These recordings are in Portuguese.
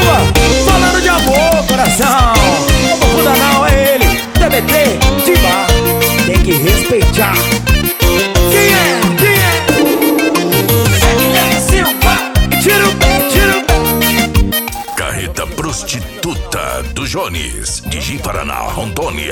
Silva, falando de amor, coração. Não confunda não, é ele, TBT, Diva. Tem que respeitar. Quem é? Quem é? Silva, tira o pé, tira o pé. Carreta Prostituta do Jones, de Ji-Paraná, Rondônia.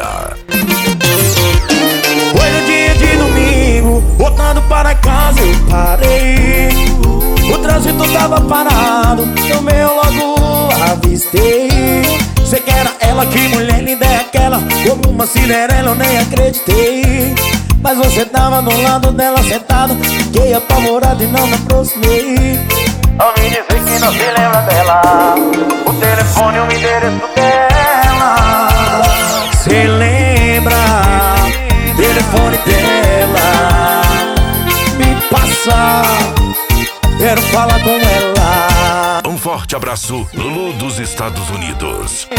Foi no dia de domingo, voltando para casa eu parei. O trânsito tava parado, no meu logo avistei. Sei que era ela, que mulher linda é aquela, como uma Cinderela eu nem acreditei. Mas você tava do lado dela sentado, fiquei apavorado e não me aproximei. Ao me dizer que não se lembra dela, o telefone e o endereço dela. Se lembra, telefone dela, me passa, quero falar com ela. Um forte abraço, Lulu dos Estados Unidos.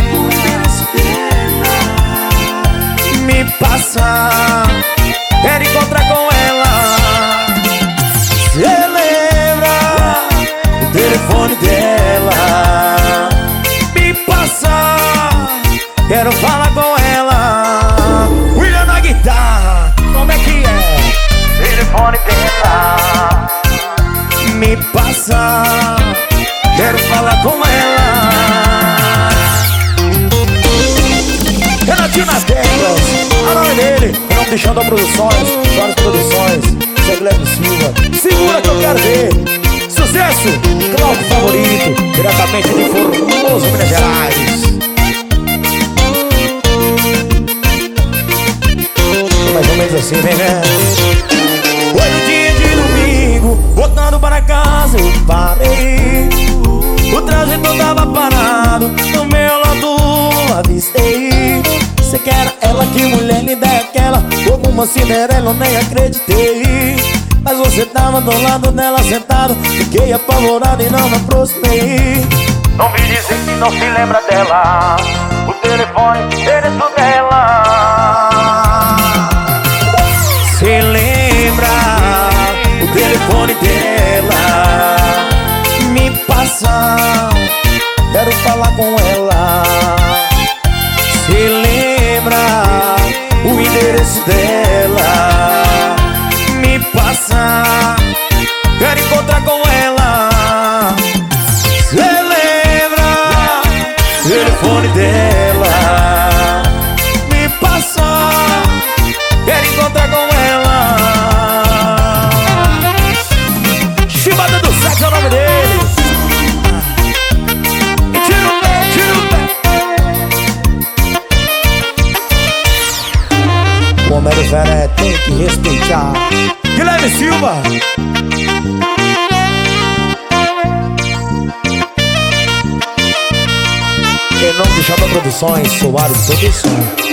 Me passa, quero encontrar com ela. Cê lembra o telefone dela? Me passa, quero falar com ela. William na guitarra, como é que é? Telefone dela. Me passa, quero falar com ela. Renatinho nas teclas, a nome dele, o nome de Xandão Produções, Várias Produções, seu Guilherme Silva. Segura que eu quero ver. Sucesso, Cláudio Favorito, diretamente de Formoso, Minas Gerais. Mais ou menos assim, né? Foi no dia de domingo, voltando para casa eu parei. O trânsito tava parado, no meu lado avistei. Sei que era ela, que mulher linda é aquela, como uma Cinderela eu nem acreditei. Mas você tava do lado dela sentado, fiquei apavorado e não me aproximei. Não me dizer que não se lembra dela, o telefone, o endereço dela. Se lembra o telefone dela? Me passa, quero falar com ela. Se lembra o endereço dela? Me passa, quero encontrar com ela. Se lembra o telefone dela? Me passa, quero encontrar com ela. Chibata do Sexo é o nome dele. E tira o pé, tira o pé. O homem do Veré tem que respeitar. Guilherme Silva. Em nome de Xandão Produções, Soares Produções.